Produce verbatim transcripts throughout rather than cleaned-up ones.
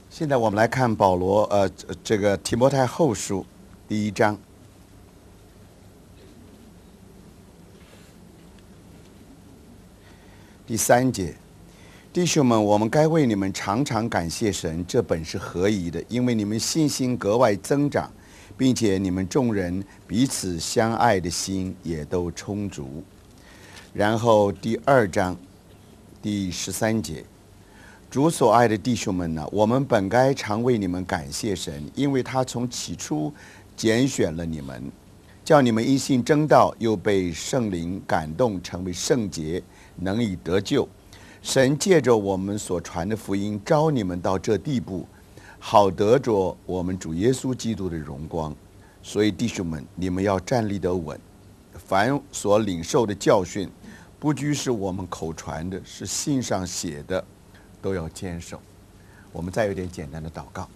现在我们来看保罗，呃，这个提摩太后书第一章第三节，弟兄们，我们该为你们常常感谢神，这本是合宜的，因为你们信心格外增长，并且你们众人彼此相爱的心也都充足。然后第二章第十三节，主所爱的弟兄们呢，我们本该常为你们感谢神，因为他从起初拣选了你们，叫你们因信争道，又被圣灵感动，成为圣洁，能以得救。神借着我们所传的福音，招你们到这地步，好得着我们主耶稣基督的荣光。所以弟兄们，你们要站立得稳，凡所领受的教训，不拘是我们口传的，是信上写的，都要坚守。我们再有点简单的祷告。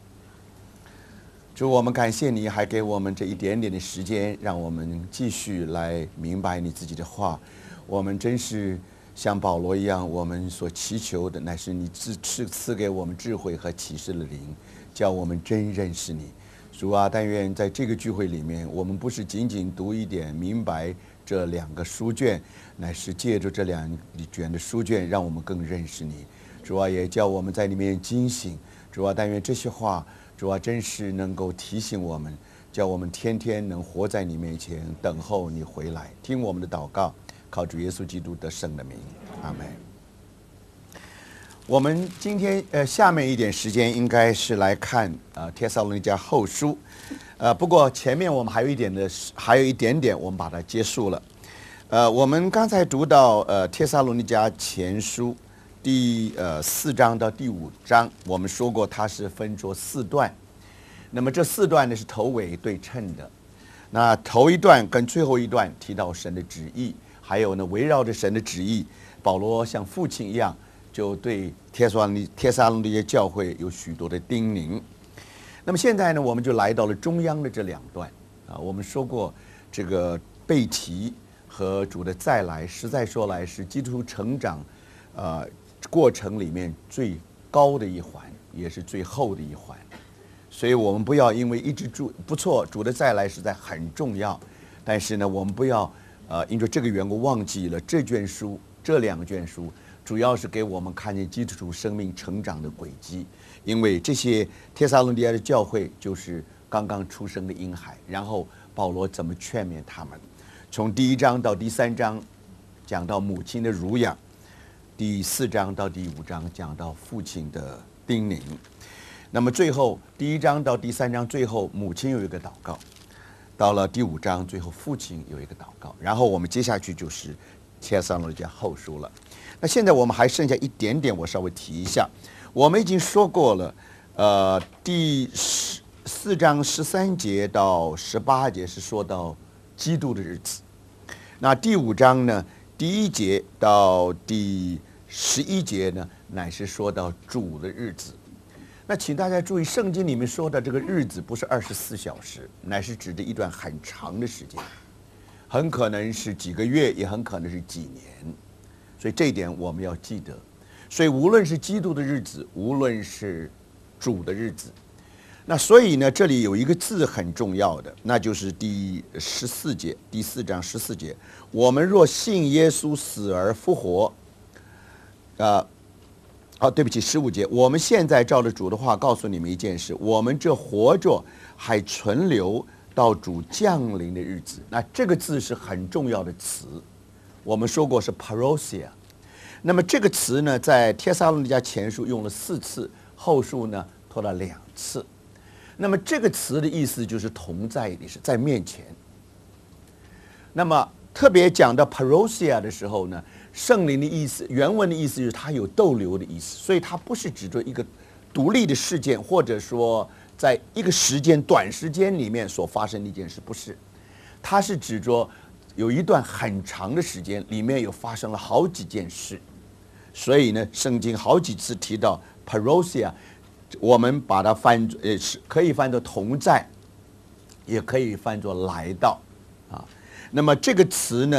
主，我们感谢你，还给我们这一点点的时间，让我们继续来明白你自己的话。我们真是像保罗一样，我们所祈求的乃是你赐赐给我们智慧和启示的灵，叫我们真认识你。主啊，但愿在这个聚会里面，我们不是仅仅读一点明白这两个书卷，乃是借着这两卷的书卷，让我们更认识你。主啊，也叫我们在里面警醒。主啊，但愿这些话，主啊，真是能够提醒我们，叫我们天天能活在你面前，等候你回来。听我们的祷告，靠主耶稣基督得胜的名，阿门。我们今天呃下面一点时间应该是来看呃帖撒罗尼迦后书，呃不过前面我们还有一点的还有一点点我们把它结束了。呃我们刚才读到呃帖撒罗尼迦前书第呃四章到第五章，我们说过它是分作四段，那么这四段呢是头尾对称的。那头一段跟最后一段提到神的旨意，还有呢围绕着神的旨意，保罗像父亲一样，就对帖撒罗尼帖撒罗尼迦教会有许多的叮咛。那么现在呢，我们就来到了中央的这两段啊。我们说过，这个被提和主的再来，实在说来是基督徒成长呃过程里面最高的一环，也是最后的一环。所以我们不要因为一直主不错，主的再来实在很重要，但是呢，我们不要呃因着这个缘故忘记了这卷书，这两卷书。主要是给我们看见基督徒生命成长的轨迹，因为这些帖撒罗尼迦的教会就是刚刚出生的婴孩，然后保罗怎么劝勉他们，从第一章到第三章讲到母亲的乳养，第四章到第五章讲到父亲的叮咛，那么最后第一章到第三章最后母亲有一个祷告，到了第五章最后父亲有一个祷告，然后我们接下去就是帖撒罗尼迦后书了。那现在我们还剩下一点点，我稍微提一下。我们已经说过了，呃，第十四章十三节到十八节是说到基督的日子。那第五章呢，第一节到第十一节呢，乃是说到主的日子。那请大家注意，圣经里面说的这个日子不是二十四小时，乃是指的一段很长的时间，很可能是几个月，也很可能是几年。所以这一点我们要记得。所以无论是基督的日子，无论是主的日子，那所以呢，这里有一个字很重要的，那就是第十四节，第四章十四节。我们若信耶稣死而复活，呃，哦，对不起，十五节。我们现在照着主的话告诉你们一件事：我们这活着还存留到主降临的日子。那这个字是很重要的词。我们说过是 parousia， 那么这个词呢，在帖撒罗尼迦前书用了四次，后书呢拖了两次。那么这个词的意思就是同在的，是在面前。那么特别讲到 parousia 的时候呢，圣灵的意思，原文的意思就是它有逗留的意思，所以它不是指着一个独立的事件，或者说在一个时间短时间里面所发生的一件事，不是，它是指着有一段很长的时间，里面有发生了好几件事，所以呢，圣经好几次提到 parousia， 我们把它翻呃是可以翻作同在，也可以翻作来到啊。那么这个词呢，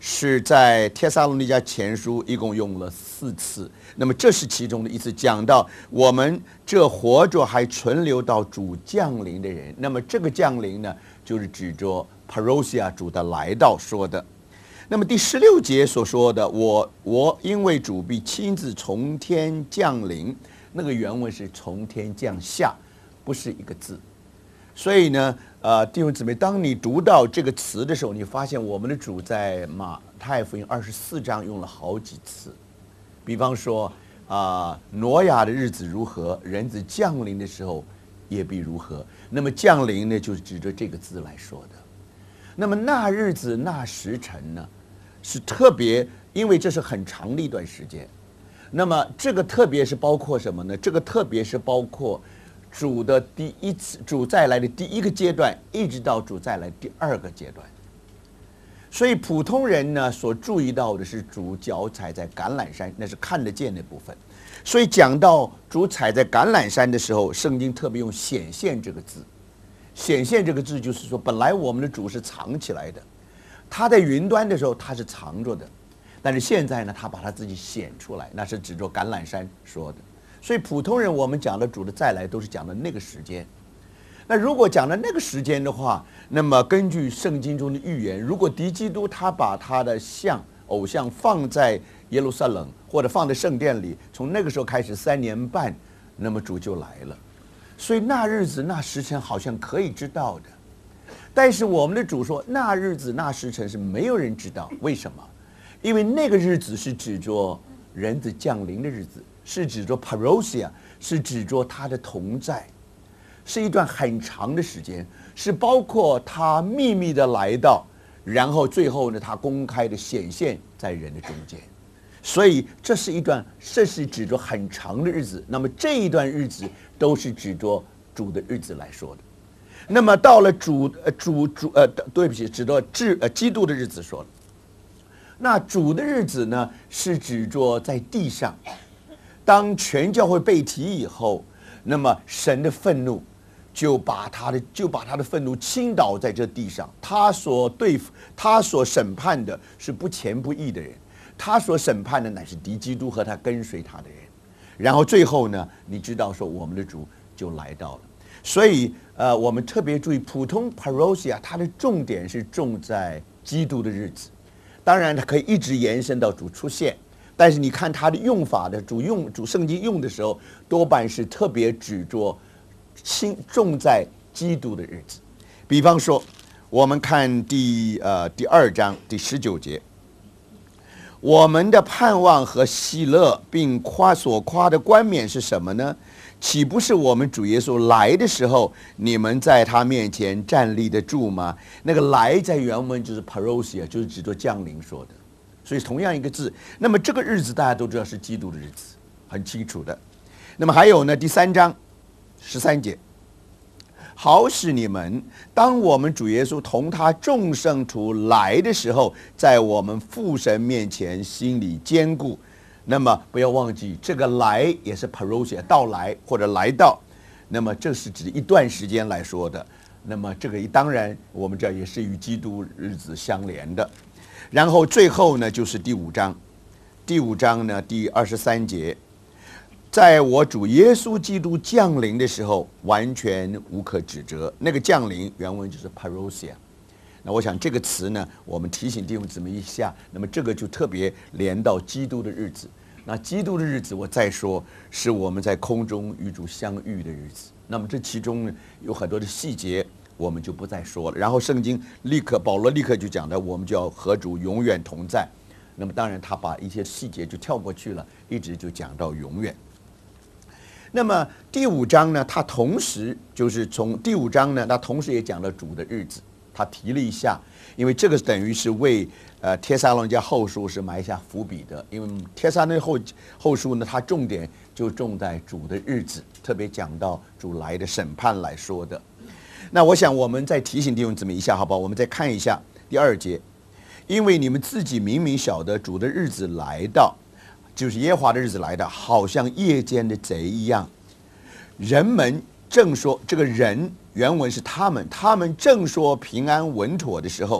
是在帖撒罗尼迦前书一共用了四次，那么这是其中的一次，讲到我们这活着还存留到主降临的人，那么这个降临呢，就是指着 parousia 主的来到说的。那么第十六节所说的，我我因为主必亲自从天降临，那个原文是从天降下，不是一个字。所以呢，呃，弟兄姊妹，当你读到这个词的时候，你发现我们的主在马太福音二十四章用了好几次。比方说啊、呃，挪亚的日子如何，人子降临的时候也必如何。那么降临呢，就是指着这个字来说的。那么那日子那时辰呢，是特别，因为这是很长的一段时间。那么这个特别是包括什么呢？这个特别是包括主的第一次，主再来的第一个阶段，一直到主再来第二个阶段。所以普通人呢所注意到的是主脚踩在橄榄山，那是看得见的部分。所以讲到主踩在橄榄山的时候，圣经特别用显现这个字。显现这个字就是说，本来我们的主是藏起来的，他在云端的时候他是藏着的，但是现在呢，他把他自己显出来，那是指着橄榄山说的。所以普通人我们讲的主的再来都是讲的那个时间。那如果讲的那个时间的话，那么根据圣经中的预言，如果敌基督他把他的像偶像放在耶路撒冷或者放在圣殿里，从那个时候开始三年半，那么主就来了。所以那日子那时辰好像可以知道的，但是我们的主说那日子那时辰是没有人知道。为什么？因为那个日子是指着人子降临的日子，是指着 parousia， 是指着他的同在，是一段很长的时间，是包括他秘密的来到，然后最后呢，他公开的显现在人的中间。所以这是一段，这是指着很长的日子。那么这一段日子都是指着主的日子来说的。那么到了主呃主主呃对不起，指着至呃基督的日子说的。那主的日子呢，是指着在地上，当全教会被提以后，那么神的愤怒就把他的就把他的愤怒倾倒在这地上。他所对付他所审判的是不虔不义的人，他所审判的乃是敌基督和他跟随他的人。然后最后呢，你知道说我们的主就来到了。所以呃，我们特别注意，普通 parousia 它的重点是重在基督的日子。当然，它可以一直延伸到主出现，但是你看它的用法的主用主圣经用的时候，多半是特别指着轻重在基督的日子。比方说，我们看第呃第二章第十九节，我们的盼望和喜乐，并夸所夸的冠冕是什么呢？岂不是我们主耶稣来的时候，你们在他面前站立得住吗？那个来在原文就是 parousia， 就是指着降临说的。所以同样一个字，那么这个日子大家都知道是基督的日子，很清楚的。那么还有呢，第三章十三节，好使你们当我们主耶稣同他众圣徒来的时候，在我们父神面前心里坚固。那么不要忘记，这个来也是 parousia， 到来或者来到，那么这是指一段时间来说的。那么这个当然我们这也是与基督日子相连的。然后最后呢，就是第五章，第五章呢第二十三节，在我主耶稣基督降临的时候，完全无可指责。那个降临原文就是 parousia。那我想这个词呢，我们提醒弟兄姊妹一下，那么这个就特别连到基督的日子。那基督的日子，我再说，是我们在空中与主相遇的日子。那么这其中呢，有很多的细节，我们就不再说了。然后圣经立刻，保罗立刻就讲的，我们就要和主永远同在。那么当然他把一些细节就跳过去了，一直就讲到永远。那么第五章呢，它同时就是从第五章呢，它同时也讲了主的日子。他提了一下，因为这个等于是为呃帖撒罗尼迦后书是埋下伏笔的。因为帖撒罗尼迦后后书呢，它重点就重在主的日子，特别讲到主来的审判来说的。那我想我们再提醒弟兄姊妹一下，好不好？我们再看一下第二节，因为你们自己明明晓得主的日子来到，就是耶和华的日子来到，好像夜间的贼一样。人们正说，这个人原文是他们，他们正说平安稳妥的时候，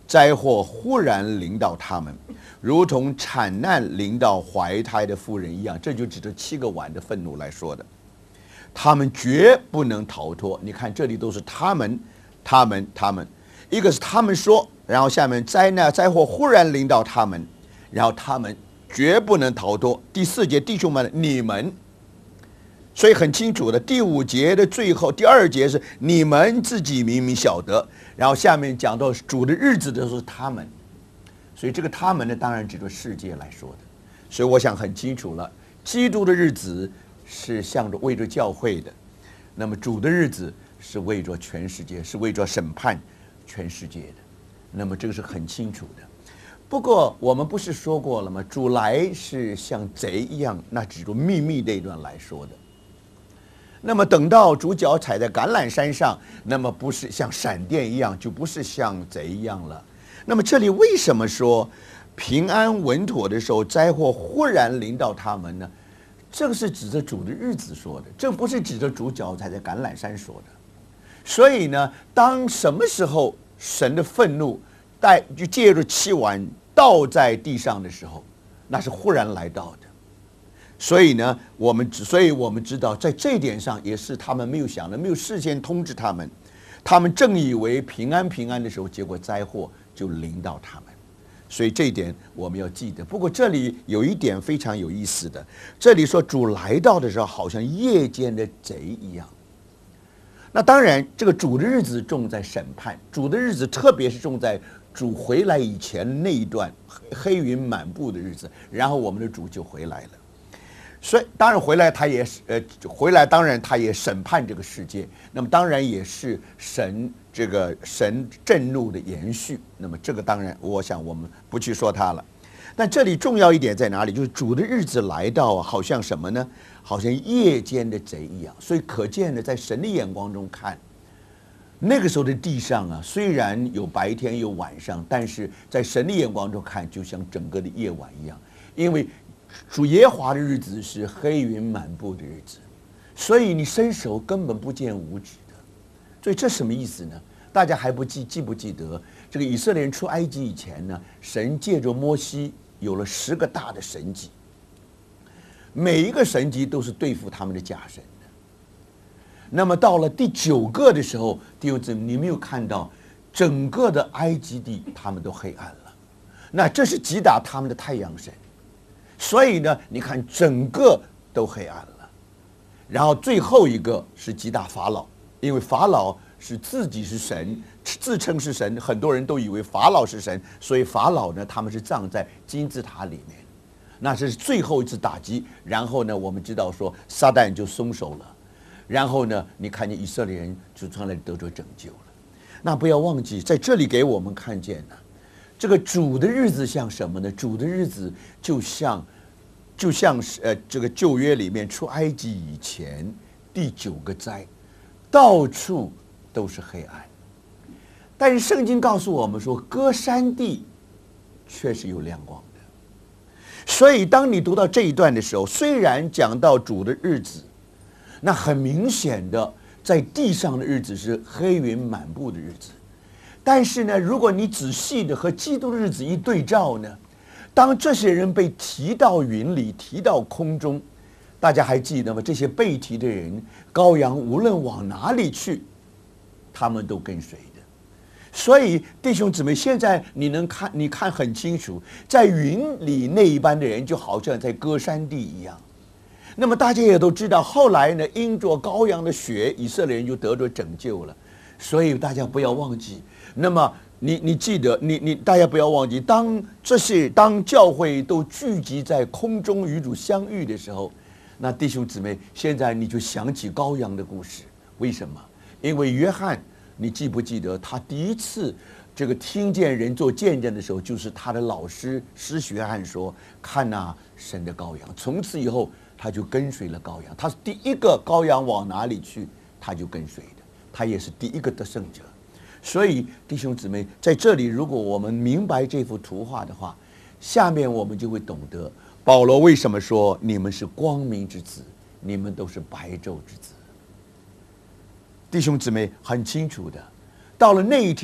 灾祸忽然临到他们，如同产难临到怀胎的妇人一样。这就指着七个碗的愤怒来说的。他们绝不能逃脱。你看这里都是他们，他们，他们。一个是他们说，然后下面灾难灾祸忽然临到他们，然后他们绝不能逃脱。第四节，弟兄们，你们。所以很清楚的，第五节的最后，第二节是你们自己明明晓得，然后下面讲到主的日子的时候是他们，所以这个他们呢，当然指着世界来说的。所以我想很清楚了，基督的日子是向着为着教会的，那么主的日子是为着全世界，是为着审判全世界的，那么这个是很清楚的。不过我们不是说过了吗？主来是像贼一样，那指着秘密那一段来说的。那么等到主脚踩在橄榄山上，那么不是像闪电一样，就不是像贼一样了。那么这里为什么说平安稳妥的时候，灾祸忽然临到他们呢？这个是指着主的日子说的，这不是指着主脚踩在橄榄山说的。所以呢，当什么时候神的愤怒带就借着七碗倒在地上的时候，那是忽然来到的。所以呢，我们所以我们知道，在这一点上也是他们没有想的，没有事先通知他们，他们正以为平安平安的时候，结果灾祸就临到他们。所以这一点我们要记得。不过这里有一点非常有意思的，这里说主来到的时候，好像夜间的贼一样。那当然，这个主的日子重在审判，主的日子特别是重在主回来以前那一段黑云满布的日子，然后我们的主就回来了。所以当然回来他也呃回来当然他也审判这个世界，那么当然也是神这个神震怒的延续。那么这个当然我想我们不去说它了。但这里重要一点在哪里？就是主的日子来到，好像什么呢？好像夜间的贼一样。所以可见呢，在神的眼光中看，那个时候的地上啊，虽然有白天有晚上，但是在神的眼光中看，就像整个的夜晚一样。因为主耶和华的日子是黑云满布的日子，所以你伸手根本不见五指的。所以这什么意思呢？大家还不记记不记得这个以色列人出埃及以前呢，神借着摩西有了十个大的神迹，每一个神迹都是对付他们的假神的。那么到了第九个的时候，弟兄姊妹，你没有看到整个的埃及地他们都黑暗了，那这是击打他们的太阳神。所以呢，你看整个都黑暗了。然后最后一个是击打法老，因为法老是自己是神，自称是神，很多人都以为法老是神，所以法老呢，他们是葬在金字塔里面。那这是最后一次打击。然后呢，我们知道说撒旦就松手了。然后呢，你看见以色列人就从来得着拯救了。那不要忘记，在这里给我们看见呢。这个主的日子像什么呢？主的日子就像，就像是呃，这个旧约里面出埃及以前第九个灾，到处都是黑暗。但是圣经告诉我们说，歌珊地却是有亮光的。所以当你读到这一段的时候，虽然讲到主的日子，那很明显的，在地上的日子是黑云满布的日子。但是呢，如果你仔细的和基督的日子一对照呢，当这些人被提到云里，提到空中，大家还记得吗？这些被提的人，羔羊无论往哪里去，他们都跟随的。所以弟兄姊妹，现在你能看，你看很清楚，在云里那一班的人，就好像在歌珊地一样。那么大家也都知道，后来呢，因着羔羊的血，以色列人就得着拯救了。所以大家不要忘记。那么你你记得，你你大家不要忘记，当这些当教会都聚集在空中与主相遇的时候，那弟兄姊妹，现在你就想起羔羊的故事。为什么？因为约翰，你记不记得他第一次这个听见人做见证的时候，就是他的老师施洗约翰说：“看哪，神的羔羊。”从此以后，他就跟随了羔羊。他是第一个羔羊往哪里去，他就跟随的。他也是第一个得胜者。所以弟兄姊妹，在这里，如果我们明白这幅图画的话，下面我们就会懂得保罗为什么说你们是光明之子，你们都是白昼之子。弟兄姊妹很清楚的，到了那一天，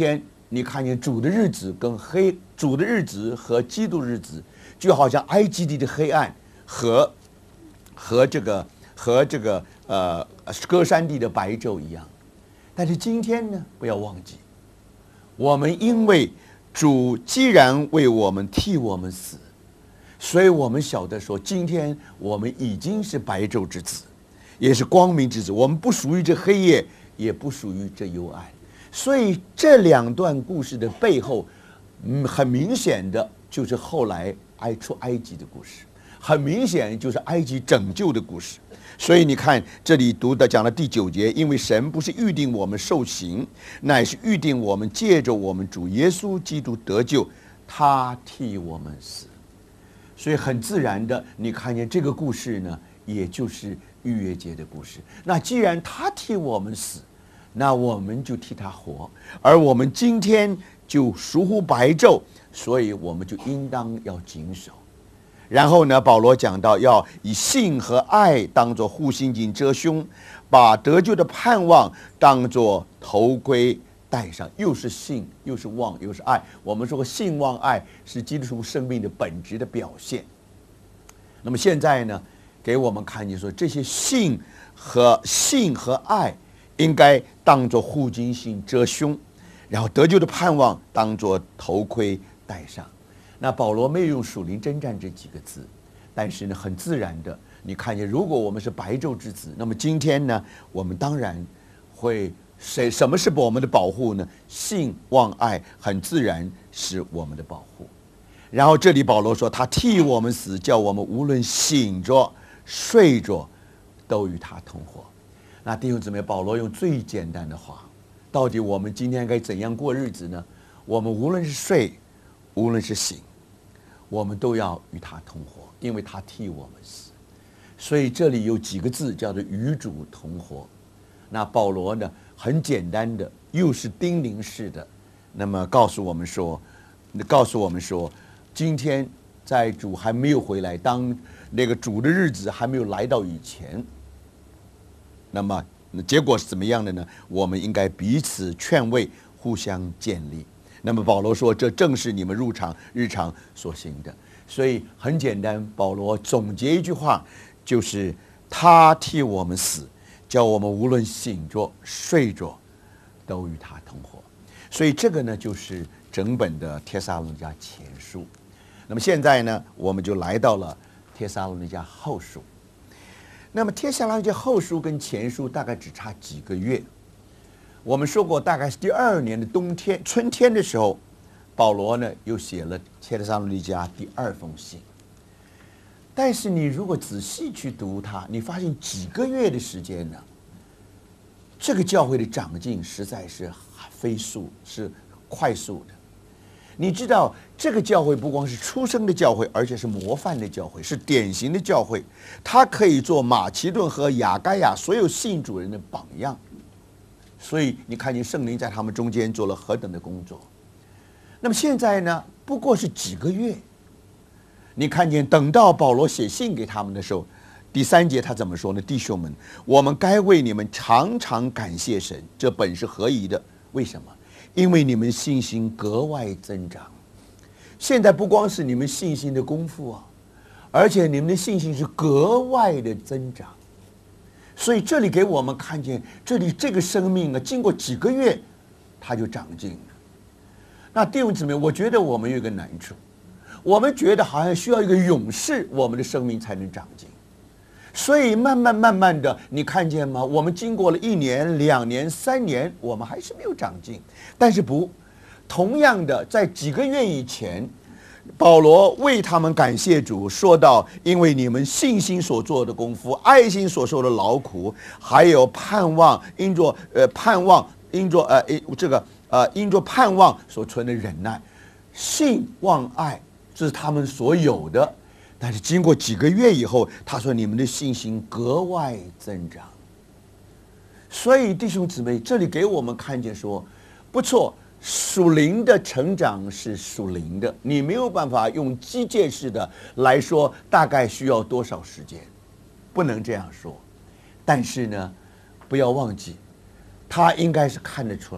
你看见主的日子跟黑主的日子和基督日子，就好像埃及地的黑暗和和这个和这个呃歌山地的白昼一样。但是今天呢，不要忘记，我们因为主既然为我们替我们死，所以我们晓得说，今天我们已经是白昼之子，也是光明之子。我们不属于这黑夜，也不属于这幽暗。所以这两段故事的背后，嗯，很明显的就是后来埃出埃及的故事，很明显就是埃及拯救的故事。所以你看这里读的讲了第九节，因为神不是预定我们受刑，乃是预定我们借着我们主耶稣基督得救，他替我们死。所以很自然的，你看见这个故事呢，也就是逾越节的故事。那既然他替我们死，那我们就替他活，而我们今天就疏忽白昼，所以我们就应当要谨守。然后呢，保罗讲到要以信和爱当作护心镜遮胸，把得救的盼望当作头盔戴上，又是信又是望又是爱。我们说过，信望爱是基督徒生命的本质的表现。那么现在呢，给我们看见说，这些信和信和爱应该当作护心镜遮胸，然后得救的盼望当作头盔戴上。那保罗没有用属灵征战这几个字，但是呢，很自然的，你看见，如果我们是白昼之子，那么今天呢，我们当然会谁什么是我们的保护呢？信望爱很自然是我们的保护。然后这里保罗说，他替我们死，叫我们无论醒着睡着，都与他同活。那弟兄姊妹，保罗用最简单的话，到底我们今天该怎样过日子呢？我们无论是睡，无论是醒，我们都要与他同活，因为他替我们死。所以这里有几个字叫做与主同活。那保罗呢，很简单的，又是叮咛式的，那么告诉我们说，告诉我们说，今天在主还没有回来，当那个主的日子还没有来到以前，那么结果是怎么样的呢？我们应该彼此劝慰，互相建立。那么保罗说，这正是你们入场日常所行的。所以很简单，保罗总结一句话，就是他替我们死，叫我们无论醒着睡着，都与他同活。所以这个呢，就是整本的帖撒罗尼迦前书。那么现在呢，我们就来到了帖撒罗尼迦后书。那么帖撒罗尼迦后书跟前书大概只差几个月。我们说过，大概是第二年的冬天、春天的时候，保罗呢又写了帖撒罗尼迦第二封信。但是你如果仔细去读它，你发现几个月的时间呢，这个教会的长进实在是飞速，是快速的。你知道，这个教会不光是出生的教会，而且是模范的教会，是典型的教会。它可以做马其顿和亚该亚所有信主人的榜样。所以你看见圣灵在他们中间做了何等的工作。那么现在呢，不过是几个月，你看见等到保罗写信给他们的时候，第三节他怎么说呢？弟兄们，我们该为你们常常感谢神，这本是合宜的。为什么？因为你们信心格外增长。现在不光是你们信心的功夫啊，而且你们的信心是格外的增长。所以这里给我们看见，这里这个生命啊，经过几个月，它就长进了。那弟兄姊妹，我觉得我们有一个难处，我们觉得好像需要一个勇士，我们的生命才能长进。所以慢慢慢慢的，你看见吗？我们经过了一年、两年、三年，我们还是没有长进。但是不，同样的，在几个月以前，保罗为他们感谢主，说到因为你们信心所做的功夫，爱心所受的劳苦，还有盼望，因着呃盼望，因着呃这个呃因着盼望所存的忍耐，信望爱，这是他们所有的。但是经过几个月以后，他说你们的信心格外增长。所以弟兄姊妹，这里给我们看见说，不错。属灵的成长是属灵的，你没有办法用机械式的来说，大概需要多少时间，不能这样说。但是呢，不要忘记，他应该是看得出来的。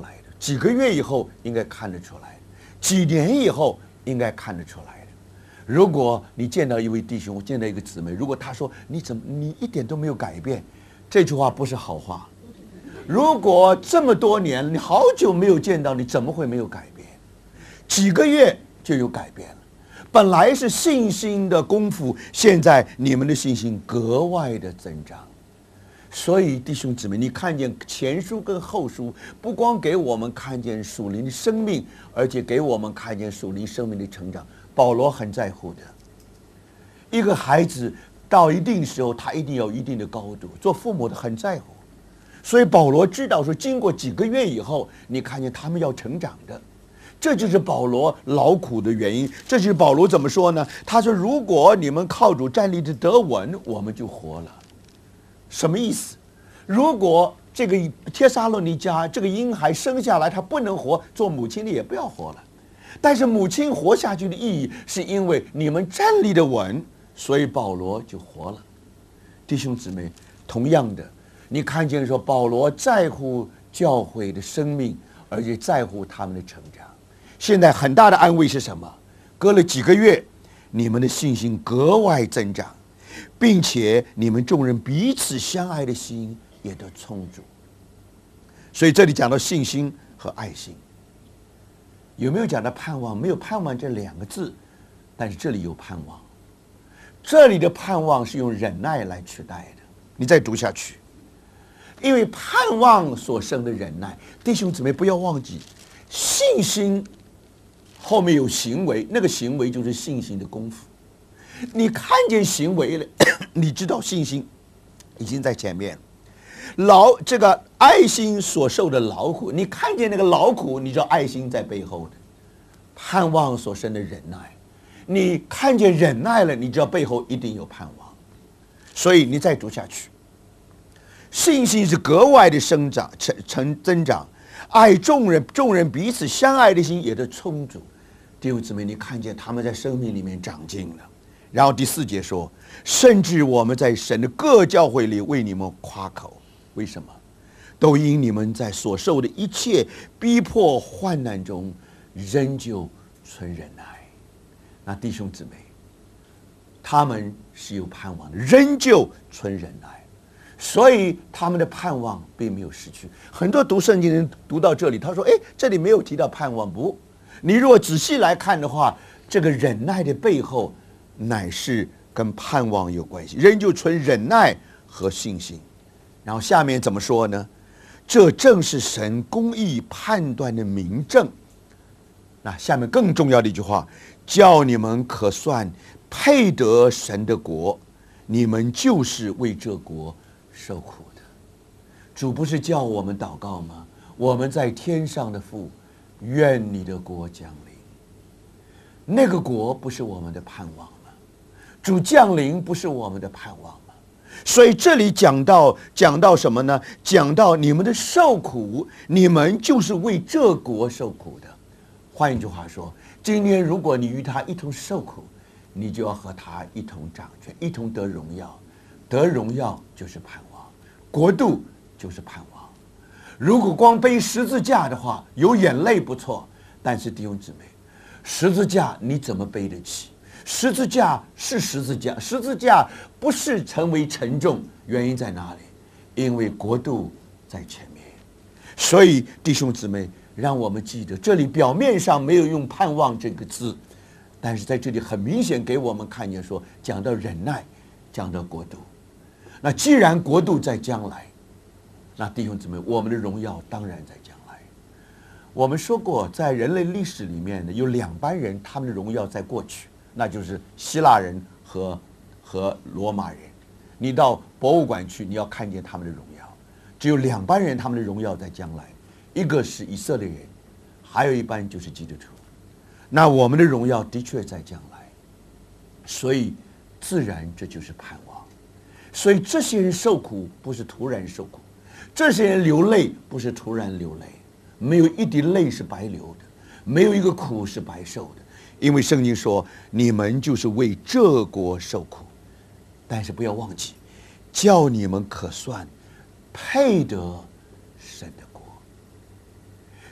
几个月以后应该看得出来，几年以后应该看得出来的。如果你见到一位弟兄，见到一个姊妹，如果他说你怎么你一点都没有改变，这句话不是好话。如果这么多年你好久没有见到，你怎么会没有改变？几个月就有改变了。本来是信心的功夫，现在你们的信心格外的增长。所以弟兄姊妹，你看见前书跟后书，不光给我们看见属灵的生命，而且给我们看见属灵生命的成长。保罗很在乎的，一个孩子到一定时候，他一定要有一定的高度，做父母的很在乎。所以保罗知道说，经过几个月以后，你看见他们要成长的。这就是保罗劳苦的原因。这就是保罗怎么说呢？他说：“如果你们靠主站立的得稳，我们就活了。”什么意思？如果这个帖撒罗尼迦这个婴孩生下来他不能活，做母亲的也不要活了。但是母亲活下去的意义，是因为你们站立的稳，所以保罗就活了。弟兄姊妹，同样的，你看见说保罗在乎教会的生命，而且在乎他们的成长。现在很大的安慰是什么？隔了几个月，你们的信心格外增长，并且你们众人彼此相爱的心也都充足。所以这里讲到信心和爱心，有没有讲到盼望？没有盼望这两个字，但是这里有盼望。这里的盼望是用忍耐来取代的。你再读下去，因为盼望所生的忍耐，弟兄姊妹不要忘记，信心后面有行为，那个行为就是信心的功夫。你看见行为了，你知道信心已经在前面。劳这个爱心所受的劳苦，你看见那个劳苦，你知道爱心在背后的。盼望所生的忍耐，你看见忍耐了，你知道背后一定有盼望。所以你再读下去，信心是格外的生长、成成增长，爱众人，众人彼此相爱的心也都充足。弟兄姊妹，你看见他们在生命里面长进了。然后第四节说，甚至我们在神的各教会里为你们夸口。为什么？都因你们在所受的一切逼迫患难中，仍旧存忍耐。那弟兄姊妹，他们是有盼望的，仍旧存忍耐，所以他们的盼望并没有失去。很多读圣经的人读到这里，他说：“哎，这里没有提到盼望。”不，你如果仔细来看的话，这个忍耐的背后，乃是跟盼望有关系，仍旧存忍耐和信心。然后下面怎么说呢？这正是神公义判断的明证。那下面更重要的一句话，叫你们可算配得神的国，你们就是为这国受苦的。主不是叫我们祷告吗？我们在天上的父，愿你的国降临。那个国不是我们的盼望吗？主降临不是我们的盼望吗？所以这里讲到讲到什么呢？讲到你们的受苦，你们就是为这国受苦的。换一句话说，今天如果你与他一同受苦，你就要和他一同掌权，一同得荣耀。得荣耀就是盼望，国度就是盼望。如果光背十字架的话，有眼泪不错，但是弟兄姊妹，十字架你怎么背得起？十字架是十字架，十字架不是成为沉重，原因在哪里？因为国度在前面。所以弟兄姊妹，让我们记得，这里表面上没有用盼望这个字，但是在这里很明显给我们看见说，讲到忍耐，讲到国度。那既然国度在将来，那弟兄姊妹，我们的荣耀当然在将来。我们说过，在人类历史里面呢，有两班人，他们的荣耀在过去，那就是希腊人和和罗马人。你到博物馆去，你要看见他们的荣耀。只有两班人，他们的荣耀在将来，一个是以色列人，还有一班就是基督徒。那我们的荣耀的确在将来，所以自然这就是盼望。所以这些人受苦不是突然受苦，这些人流泪不是突然流泪，没有一滴泪是白流的，没有一个苦是白受的。因为圣经说，你们就是为这国受苦，但是不要忘记，叫你们可算配得神的国。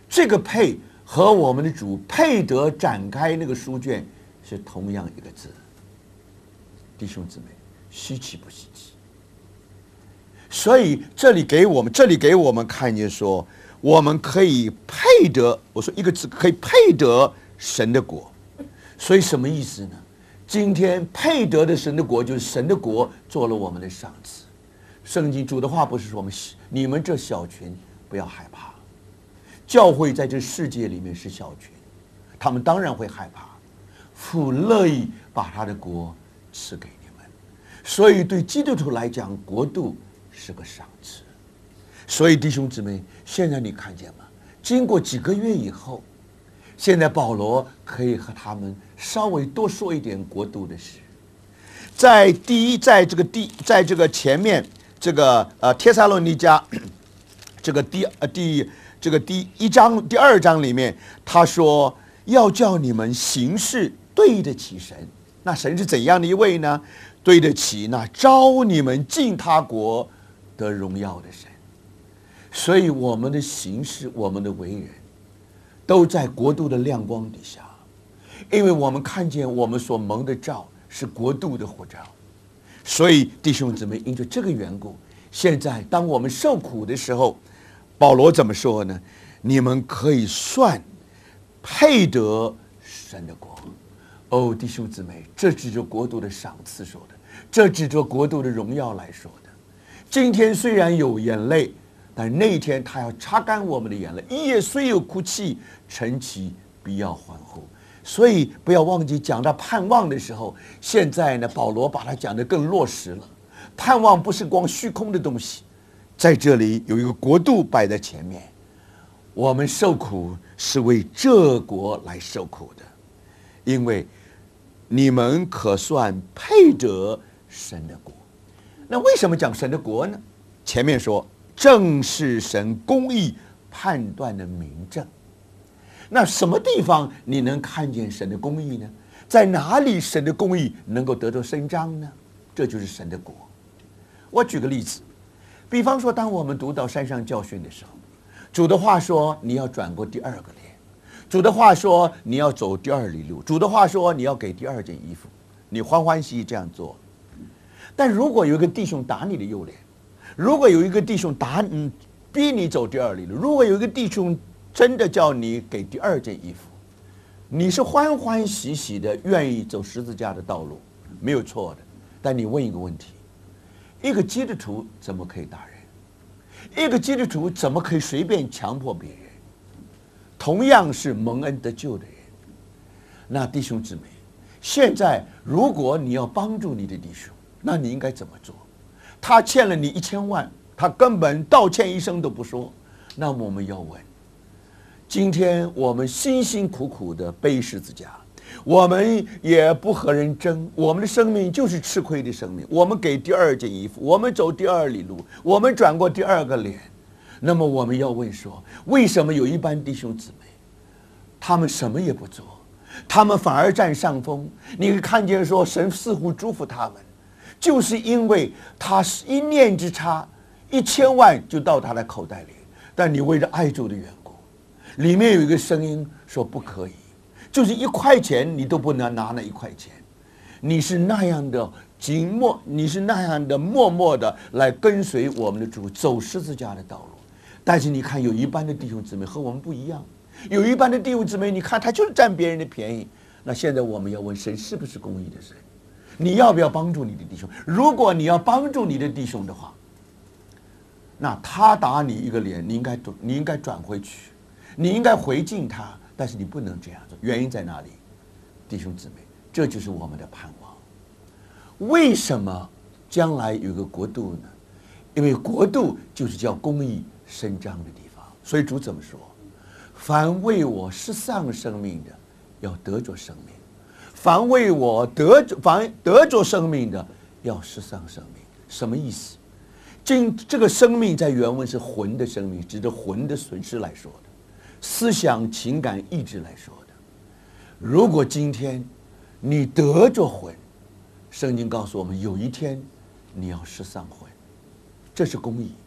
这个配和我们的主配得展开那个书卷是同样一个字。弟兄姊妹，稀奇不稀奇？所以这里给我们，这里给我们看见说，我们可以配得，我说一个字，可以配得神的国。所以什么意思呢？今天配得的神的国，就是神的国做了我们的赏赐。圣经主的话不是说我们你们这小群不要害怕，教会在这世界里面是小群，他们当然会害怕，父乐意把他的国赐给你们。所以对基督徒来讲，国度是个赏赐。所以弟兄姊妹，现在你看见吗？经过几个月以后，现在保罗可以和他们稍微多说一点国度的事。在第一，在这个第，在这个前面这个呃帖撒罗尼迦这个第呃第这个第一章第二章里面，他说要叫你们行事对得起神。那神是怎样的一位呢？对得起那招你们进他国得荣耀的神。所以我们的行事，我们的为人，都在国度的亮光底下，因为我们看见我们所蒙的照是国度的护照。所以弟兄姊妹，因着这个缘故，现在当我们受苦的时候，保罗怎么说呢？你们可以算配得神的国。哦，弟兄姊妹，这指着国度的赏赐说的，这指着国度的荣耀来说的。今天虽然有眼泪，但那一天他要擦干我们的眼泪。一夜虽有哭泣，晨起必要欢呼。所以不要忘记，讲到盼望的时候，现在呢，保罗把它讲得更落实了。盼望不是光虚空的东西，在这里有一个国度摆在前面。我们受苦是为这国来受苦的，因为你们可算配得神的国。那为什么讲神的国呢？前面说正是神公义判断的明证。那什么地方你能看见神的公义呢？在哪里神的公义能够得到伸张呢？这就是神的国。我举个例子，比方说当我们读到山上教训的时候，主的话说你要转过第二个脸，主的话说你要走第二里路，主的话说你要给第二件衣服，你欢欢喜喜这样做。但如果有一个弟兄打你的右脸，如果有一个弟兄打你逼你走第二里路，如果有一个弟兄真的叫你给第二件衣服，你是欢欢喜喜的愿意走十字架的道路，没有错的。但你问一个问题，一个基督徒怎么可以打人？一个基督徒怎么可以随便强迫别人？同样是蒙恩得救的人，那弟兄姊妹，现在如果你要帮助你的弟兄，那你应该怎么做？他欠了你一千万，他根本道歉一声都不说，那么我们要问，今天我们辛辛苦苦的背十字架，我们也不和人争，我们的生命就是吃亏的生命，我们给第二件衣服，我们走第二里路，我们转过第二个脸。那么我们要问说，为什么有一般弟兄姊妹他们什么也不做，他们反而占上风？你会看见说神似乎祝福他们，就是因为他是一念之差，一千万就到他的口袋里，但你为了爱主的缘故，里面有一个声音说不可以，就是一块钱你都不能拿那一块钱。你是那样的静默，你是那样的默默的来跟随我们的主走十字架的道路。但是你看有一般的弟兄姊妹和我们不一样，有一般的弟兄姊妹你看他就是占别人的便宜。那现在我们要问，神是不是公义的神？你要不要帮助你的弟兄？如果你要帮助你的弟兄的话，那他打你一个脸，你应该你应该转回去，你应该回敬他，但是你不能这样做。原因在哪里？弟兄姊妹，这就是我们的盼望。为什么将来有个国度呢？因为国度就是叫公义伸张的地方。所以主怎么说？凡为我失丧生命的，要得着生命；凡为我得凡得着生命的，要失丧生命。什么意思？今这个生命在原文是魂的生命，指着魂的损失来说的，思想、情感、意志来说的。如果今天你得着魂，圣经告诉我们，有一天你要失丧魂，这是公义。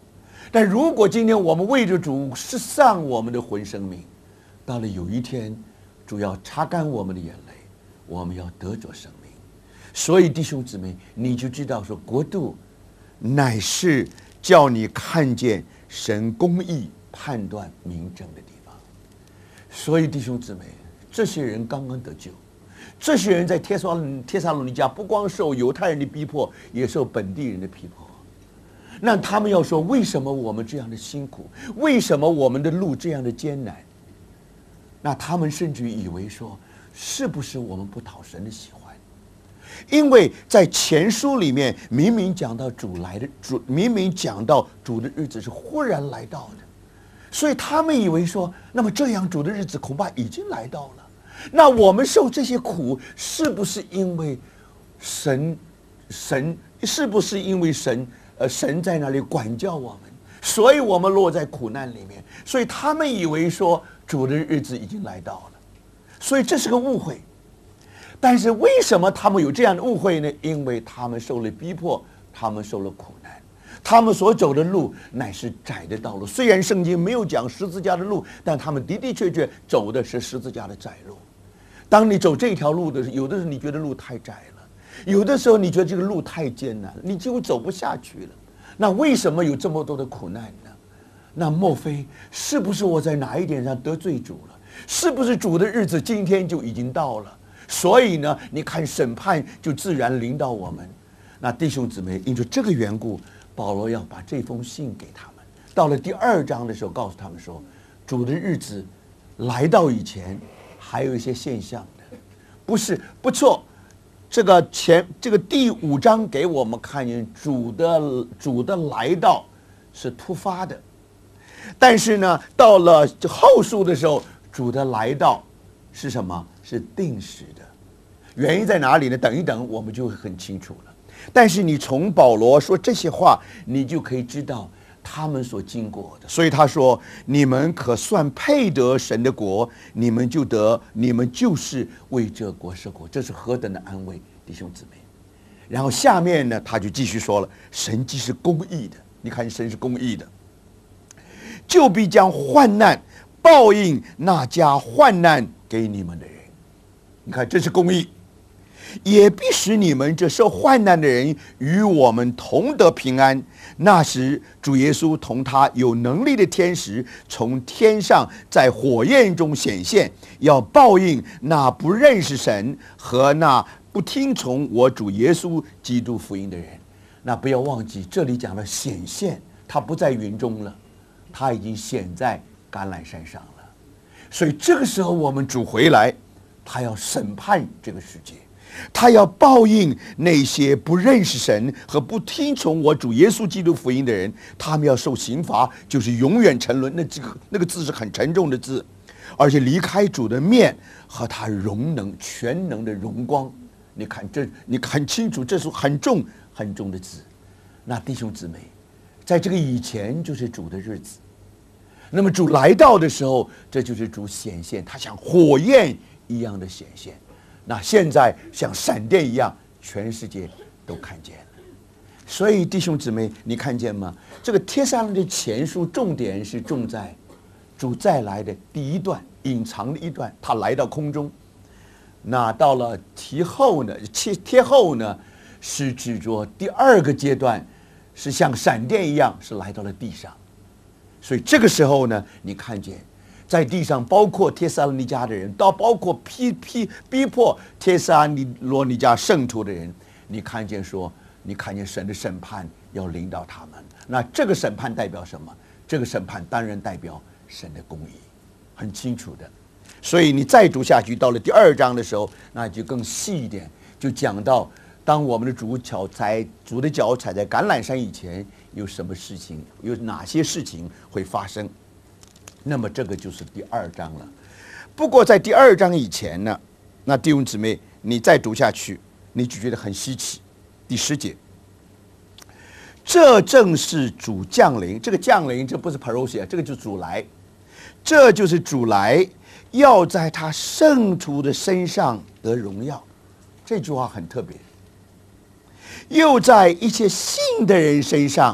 但如果今天我们为着主失丧我们的魂生命，到了有一天主要擦干我们的眼泪，我们要得着生命。所以弟兄姊妹，你就知道说，国度乃是叫你看见神公义判断明正的地方。所以弟兄姊妹，这些人刚刚得救，这些人在帖撒帖撒罗尼迦不光受犹太人的逼迫，也受本地人的逼迫。那他们要说，为什么我们这样的辛苦？为什么我们的路这样的艰难？那他们甚至于以为说，是不是我们不讨神的喜欢？因为在前书里面明明讲到主来的主，明明讲到主的日子是忽然来到的，所以他们以为说，那么这样主的日子恐怕已经来到了。那我们受这些苦，是不是因为神神是不是因为神呃神在那里管教我们，所以我们落在苦难里面？所以他们以为说主的日子已经来到了，所以这是个误会。但是为什么他们有这样的误会呢？因为他们受了逼迫，他们受了苦难，他们所走的路乃是窄的道路。虽然圣经没有讲十字架的路，但他们的的确确走的是十字架的窄路。当你走这条路的时候，有的时候你觉得路太窄了，有的时候你觉得这个路太艰难了，你几乎走不下去了。那为什么有这么多的苦难呢？那莫非是不是我在哪一点上得罪主了？是不是主的日子今天就已经到了？所以呢，你看审判就自然临到我们。那弟兄姊妹，因着这个缘故，保罗要把这封信给他们。到了第二章的时候，告诉他们说，主的日子来到以前，还有一些现象的，不是不错。这个前这个第五章给我们看见主的主的来到是突发的，但是呢，到了后书的时候，主的来到是什么？是定时的。原因在哪里呢？等一等，我们就会很清楚了。但是你从保罗说这些话，你就可以知道他们所经过的。所以他说：“你们可算配得神的国，你们就得，你们就是为这国设国。”这是何等的安慰，弟兄姊妹！然后下面呢，他就继续说了：“神既是公义的，你看神是公义的，就必将患难报应那加患难给你们的人。”你看，这是公义。也必使你们这受患难的人与我们同得平安。那时主耶稣同他有能力的天使从天上在火焰中显现，要报应那不认识神和那不听从我主耶稣基督福音的人。那不要忘记，这里讲了显现，他不在云中了，他已经显在橄榄山上了。所以这个时候我们主回来，他要审判这个世界，他要报应那些不认识神和不听从我主耶稣基督福音的人，他们要受刑罚，就是永远沉沦。那这个那个字是很沉重的字，而且离开主的面和他荣能全能的荣光。你看这，你很清楚，这是很重很重的字。那弟兄姊妹，在这个以前就是主的日子，那么主来到的时候，这就是主显现，他像火焰一样的显现。那现在像闪电一样，全世界都看见了。所以弟兄姊妹，你看见吗？这个帖撒罗尼迦前书重点是重在主再来的第一段，隐藏的一段，他来到空中。那到了题后呢，贴贴后呢，是指着第二个阶段，是像闪电一样，是来到了地上。所以这个时候呢，你看见在地上，包括帖撒罗尼迦的人，到包括批批逼迫帖撒罗尼迦圣徒的人，你看见说，你看见神的审判要临到他们。那这个审判代表什么？这个审判当然代表神的公义，很清楚的。所以你再读下去，到了第二章的时候，那就更细一点，就讲到当我们的主脚踩主的脚踩在橄榄山以前，有什么事情，有哪些事情会发生。那么这个就是第二章了。不过在第二章以前呢，那弟兄姊妹，你再读下去，你就觉得很稀奇。第十节，这正是主降临。这个降临，这不是 parousia， 这个就是主来。这就是主来，要在他圣徒的身上得荣耀。这句话很特别。又在一切信的人身上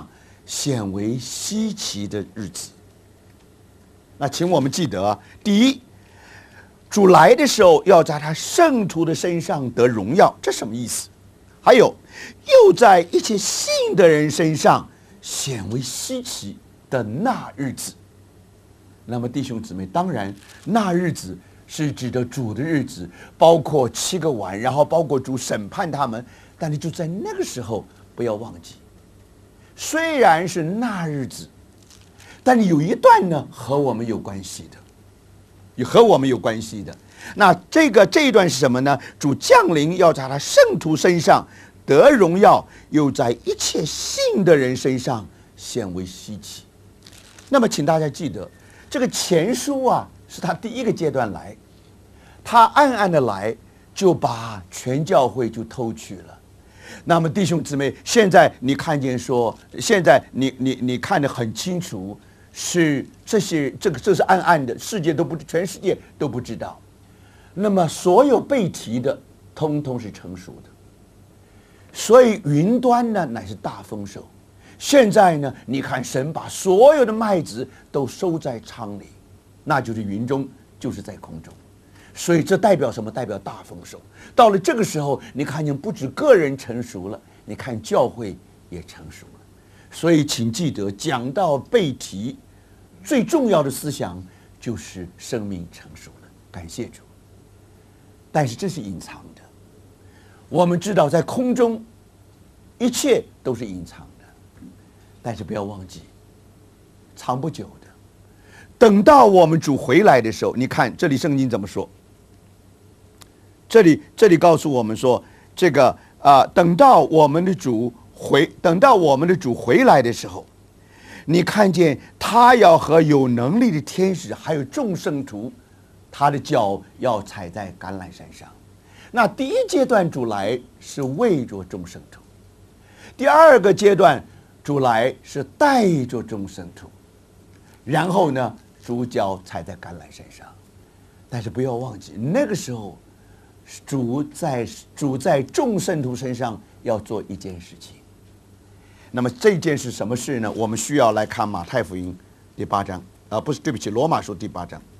显为稀奇的日子。那请我们记得，第一，主来的时候要在他圣徒的身上得荣耀，这什么意思？还有，又在一切信的人身上显为稀奇的那日子。那么弟兄姊妹，当然那日子是指的主的日子，包括七个晚，然后包括主审判他们。但是就在那个时候，不要忘记，虽然是那日子，但是有一段呢和我们有关系的，也和我们有关系的。那这个这一段是什么呢？主降临要在他圣徒身上得荣耀，又在一切信的人身上显为稀奇。那么请大家记得，这个前书啊是他第一个阶段来，他暗暗的来，就把全教会就偷去了。那么弟兄姊妹，现在你看见说，现在你你你看得很清楚，是这些这个这是暗暗的，世界都不全世界都不知道。那么所有被提的，通通是成熟的。所以云端呢乃是大丰收。现在呢，你看神把所有的麦子都收在仓里，那就是云中，就是在空中。所以这代表什么？代表大丰收。到了这个时候，你看见不止个人成熟了，你看教会也成熟了。所以请记得，讲到被提，最重要的思想就是生命成熟了。感谢主。但是这是隐藏的，我们知道在空中一切都是隐藏的，但是不要忘记，藏不久的。等到我们主回来的时候，你看这里圣经怎么说？这里这里告诉我们说，这个啊、呃，等到我们的主回，等到我们的主回来的时候，你看见他要和有能力的天使还有众圣徒，他的脚要踩在橄榄山上。那第一阶段主来是为着众圣徒，第二个阶段主来是带着众圣徒，然后呢，主脚踩在橄榄山上。但是不要忘记，那个时候主在主在众圣徒身上要做一件事情。那么这件是什么事呢？我们需要来看马太福音第八章，啊、呃，不是，对不起，罗马书第八章。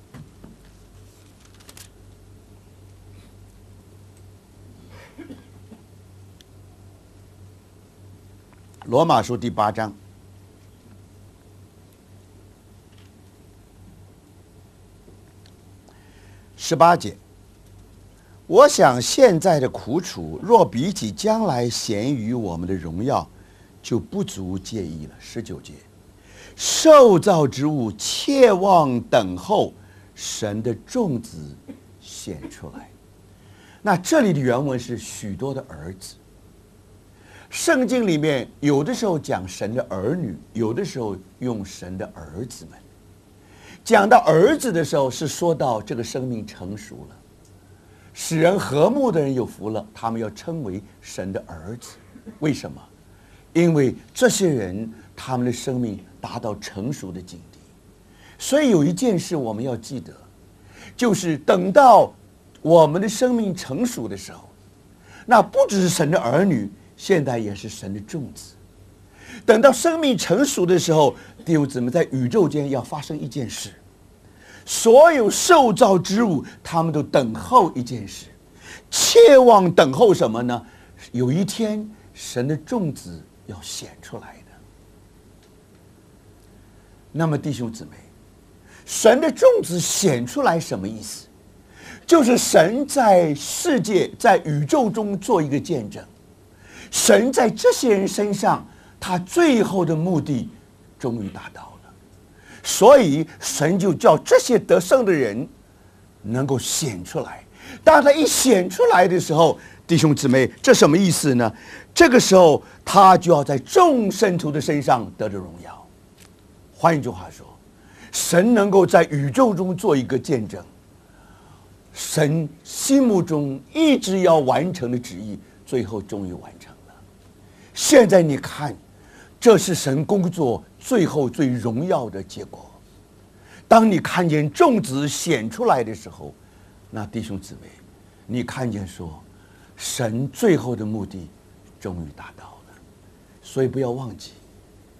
罗马书第八章十八节，我想现在的苦楚，若比起将来显于我们的荣耀，就不足介意了。十九节，受造之物切望等候神的众子显出来。那这里的原文是许多的儿子。圣经里面有的时候讲神的儿女，有的时候用神的儿子们。讲到儿子的时候，是说到这个生命成熟了，使人和睦的人有福了，他们要称为神的儿子。为什么？因为这些人他们的生命达到成熟的境地。所以有一件事我们要记得，就是等到我们的生命成熟的时候，那不只是神的儿女，现在也是神的众子。等到生命成熟的时候，弟兄姊妹，在宇宙间要发生一件事，所有受造之物他们都等候一件事，切望等候什么呢？有一天神的众子要显出来的。那么弟兄姊妹，神的众子显出来什么意思？就是神在世界在宇宙中做一个见证，神在这些人身上他最后的目的终于达到了，所以神就叫这些得胜的人能够显出来。当他一显出来的时候，弟兄姊妹，这什么意思呢？这个时候他就要在众圣徒的身上得着荣耀。换一句话说，神能够在宇宙中做一个见证，神心目中一直要完成的旨意，最后终于完成了。现在你看，这是神工作最后最荣耀的结果。当你看见众子显出来的时候，那弟兄姊妹，你看见说神最后的目的终于达到了。所以不要忘记，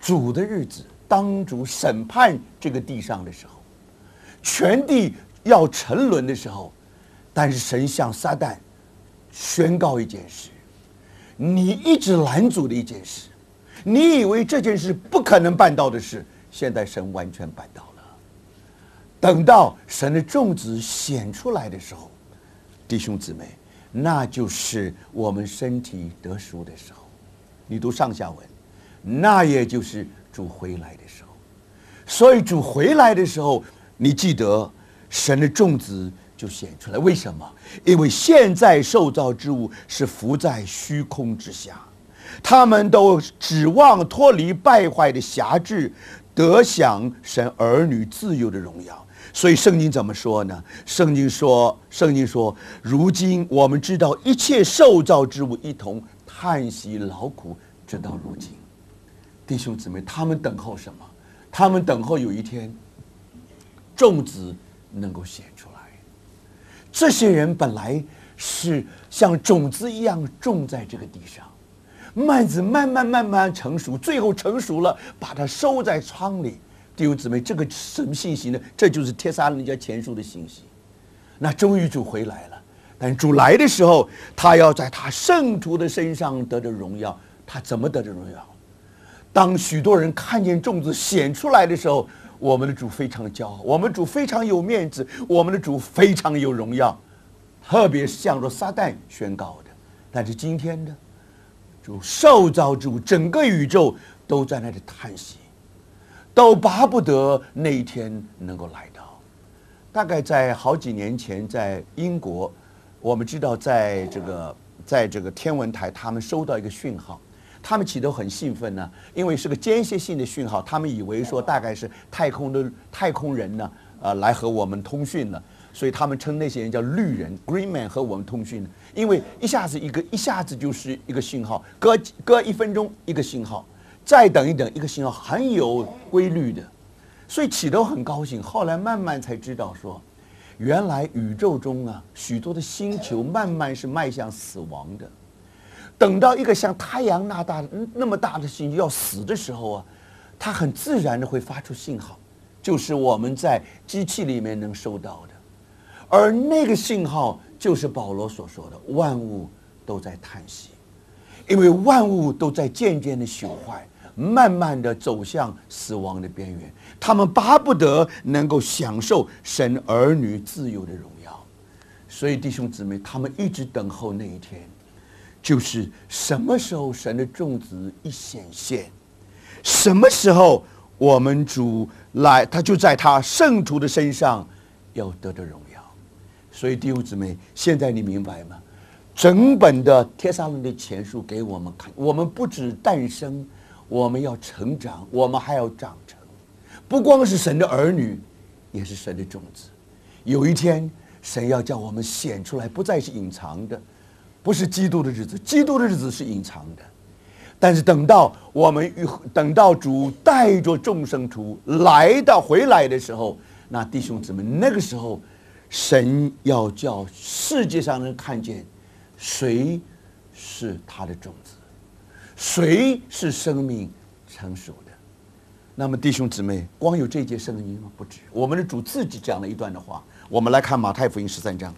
主的日子，当主审判这个地上的时候，全地要沉沦的时候，但是神向撒旦宣告一件事：你一直拦阻的一件事，你以为这件事不可能办到的事，现在神完全办到了。等到神的众子显出来的时候，弟兄姊妹，那就是我们身体得赎的时候。你读上下文，那也就是主回来的时候。所以主回来的时候，你记得神的众子就显出来。为什么？因为现在受造之物是浮在虚空之下，他们都指望脱离败坏的辖制，得享神儿女自由的荣耀。所以圣经怎么说呢？圣经说，圣经说，如今我们知道一切受造之物一同叹息劳苦，直到如今。弟兄姊妹，他们等候什么？他们等候有一天众子能够显出来。这些人本来是像种子一样种在这个地上，麦子慢慢慢慢成熟，最后成熟了，把它收在仓里。弟兄姊妹，这个什么信息呢？这就是帖撒罗尼迦前书的信息。那终于主回来了，但主来的时候，他要在他圣徒的身上得着荣耀。他怎么得着荣耀？当许多人看见众子显出来的时候，我们的主非常骄傲，我们主非常有面子，我们的主非常有荣耀，特别是向着撒旦宣告的。但是今天呢，主受造之物，整个宇宙都在那里叹息，都巴不得那一天能够来到。大概在好几年前，在英国，我们知道在这个在这个天文台，他们收到一个讯号，他们起都很兴奋呢，因为是个间歇性的讯号，他们以为说大概是太空的太空人呢，呃，来和我们通讯了，所以他们称那些人叫绿人 （Green Man） 和我们通讯，因为一下子一个一下子就是一个信号，隔隔一分钟一个信号。再等一等，一个信号很有规律的，所以起都很高兴。后来慢慢才知道说，原来宇宙中啊，许多的星球慢慢是迈向死亡的。等到一个像太阳那大那么大的星球要死的时候啊，它很自然的会发出信号，就是我们在机器里面能收到的。而那个信号就是保罗所说的，万物都在叹息，因为万物都在渐渐的朽坏，慢慢的走向死亡的边缘，他们巴不得能够享受神儿女自由的荣耀。所以弟兄姊妹，他们一直等候那一天，就是什么时候神的众子一显现，什么时候我们主来，他就在他圣徒的身上要得着荣耀。所以弟兄姊妹，现在你明白吗？整本的帖撒罗尼迦前书给我们看，我们不止诞生，我们要成长，我们还要长成。不光是神的儿女，也是神的种子。有一天，神要叫我们显出来，不再是隐藏的，不是基督的日子，基督的日子是隐藏的。但是等到我们等到主带着众圣徒来到回来的时候，那弟兄姊妹，那个时候，神要叫世界上人看见谁是他的种子，谁是生命成熟的。那么弟兄姊妹，光有这节圣经吗？不止，我们的主自己讲了一段的话。我们来看马太福音十三章，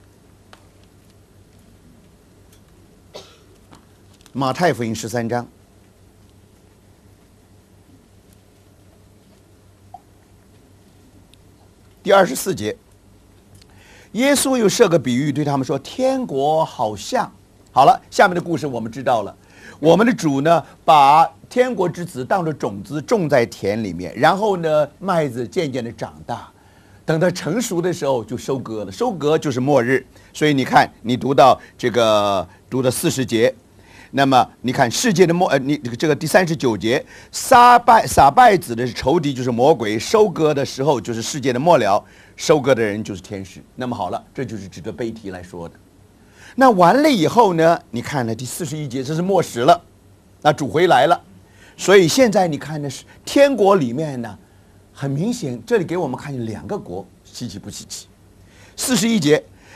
马太福音十三章第二十四节，耶稣又设个比喻，对他们说：“天国好像……好了，下面的故事我们知道了。我们的主呢，把天国之子当作种子种在田里面，然后呢，麦子渐渐的长大，等它成熟的时候就收割了。收割就是末日。所以你看，你读到这个读到四十节。”那么你看世界的末呃，你这个第三十九节，撒败撒败子的仇敌就是魔鬼，收割的时候就是世界的末了，收割的人就是天使。那么好了，这就是指着背题来说的。那完了以后呢，你看呢第四十一节，这是末时了，那主回来了，所以现在你看呢是天国里面呢，很明显这里给我们看见两个国，稀奇不稀奇？四十一节。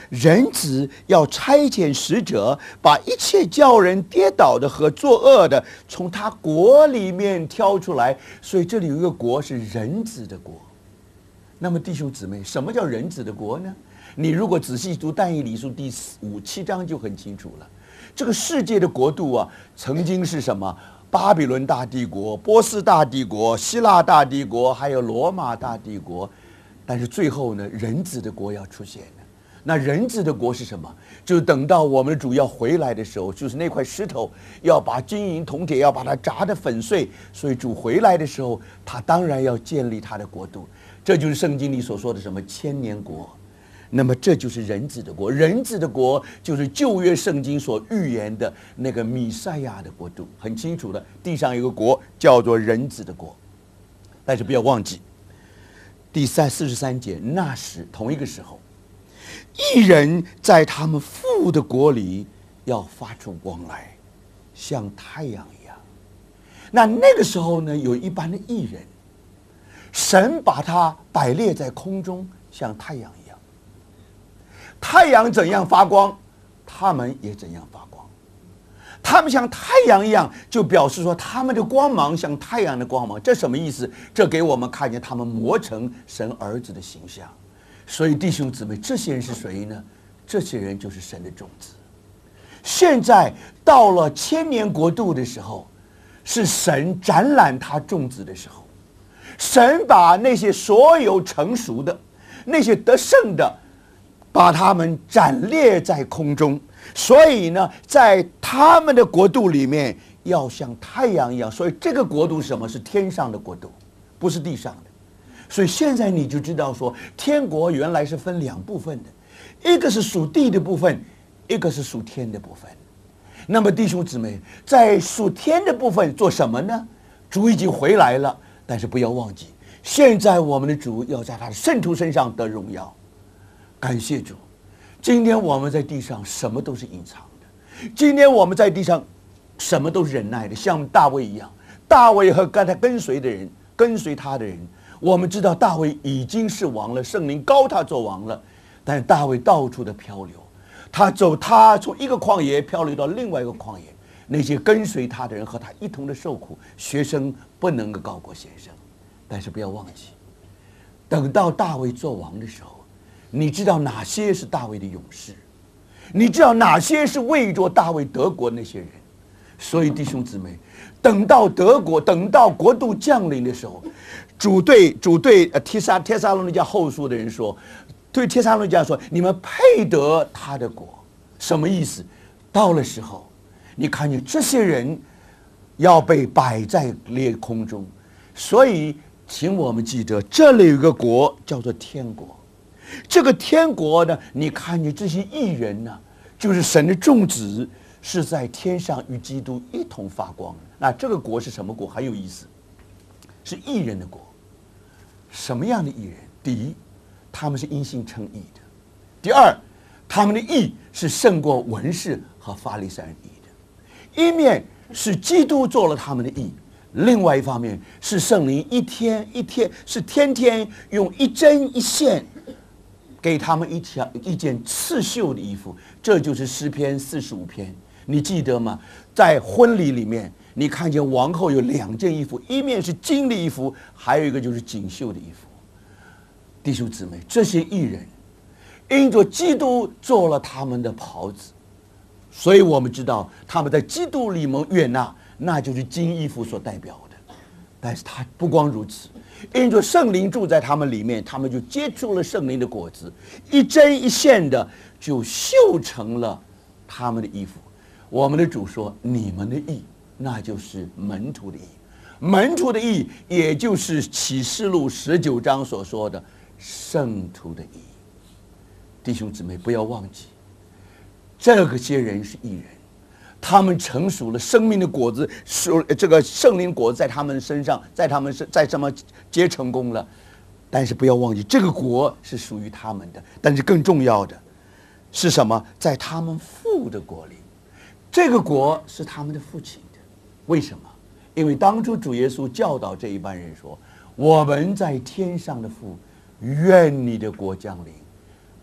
人子要差遣使者，把一切叫人跌倒的和作恶的，从他国里面挑出来。所以这里有一个国是人子的国。那么弟兄姊妹，什么叫人子的国呢？你如果仔细读但以理书第五七章就很清楚了。这个世界的国度啊，曾经是什么？巴比伦大帝国、波斯大帝国、希腊大帝国，还有罗马大帝国。但是最后呢，人子的国要出现了。那人子的国是什么？就是等到我们的主要回来的时候，就是那块石头要把金银铜铁要把它砸得粉碎。所以主回来的时候，他当然要建立他的国度。这就是圣经里所说的什么千年国。那么这就是人子的国，人子的国就是旧约圣经所预言的那个弥赛亚的国度，很清楚的，地上有个国叫做人子的国。但是不要忘记，第三四十三节，那时同一个时候，义人在他们父的国里要发出光来，像太阳一样。那那个时候呢，有一般的义人，神把他摆列在空中，像太阳一样。太阳怎样发光，他们也怎样发光。他们像太阳一样，就表示说他们的光芒像太阳的光芒。这什么意思？这给我们看见他们磨成神儿子的形象。所以弟兄姊妹，这些人是谁呢？这些人就是神的种子。现在到了千年国度的时候，是神展览他种子的时候。神把那些所有成熟的、那些得胜的，把他们展列在空中。所以呢，在他们的国度里面要像太阳一样。所以这个国度是什么？是天上的国度，不是地上的。所以现在你就知道说，天国原来是分两部分的，一个是属地的部分，一个是属天的部分。那么弟兄姊妹，在属天的部分做什么呢？主已经回来了，但是不要忘记，现在我们的主要在他的圣徒身上得荣耀。感谢主，今天我们在地上什么都是隐藏的，今天我们在地上什么都是忍耐的，像大卫一样。大卫和跟他跟随的人，跟随他的人，我们知道大卫已经是王了，圣灵膏他做王了，但是大卫到处的漂流，他走他从一个旷野漂流到另外一个旷野，那些跟随他的人和他一同的受苦。学生不能够高过先生，但是不要忘记，等到大卫做王的时候，你知道哪些是大卫的勇士，你知道哪些是为着大卫得国那些人。所以弟兄姊妹，等到德国，等到国度降临的时候，主对主对呃帖撒帖撒罗尼迦后书的人说，对帖撒罗尼迦说，你们配得他的国。什么意思？到了时候，你看见这些人要被摆在列空中。所以请我们记得，这里有一个国叫做天国。这个天国呢，你看见这些义人呢，就是神的众子，是在天上与基督一同发光。那这个国是什么国？很有意思，是义人的国。什么样的义人？第一，他们是因信称义的；第二，他们的义是胜过文士和法利赛人义的。一面是基督做了他们的义，另外一方面是圣灵一天一天是天天用一针一线给他们一条一件刺绣的衣服。这就是诗篇四十五篇，你记得吗？在婚礼里面，你看见王后有两件衣服，一面是金的衣服，还有一个就是锦绣的衣服。弟兄姊妹，这些义人因着基督做了他们的袍子，所以我们知道他们在基督里蒙悦纳，那就是金衣服所代表的。但是他不光如此，因着圣灵住在他们里面，他们就结出了圣灵的果子，一针一线的就绣成了他们的衣服。我们的主说，你们的义，那就是门徒的义。门徒的义，也就是启示录十九章所说的圣徒的义。弟兄姊妹，不要忘记，这些人是义人，他们成熟了，生命的果子，这个圣灵果子在他们身上，在他们在什么结成功了。但是不要忘记，这个国是属于他们的。但是更重要的是什么？在他们父的国里，这个国是他们的父亲的。为什么？因为当初主耶稣教导这一班人说，我们在天上的父，愿你的国降临，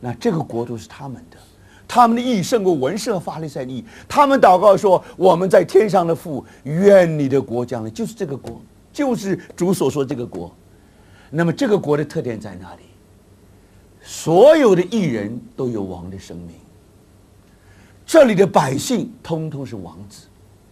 那这个国度是他们的，他们的义胜过文士和法利赛的义。他们祷告说：“我们在天上的父，愿你的国降临。”就是这个国，就是主所说这个国。那么这个国的特点在哪里？所有的义人都有王的生命，这里的百姓通通是王子。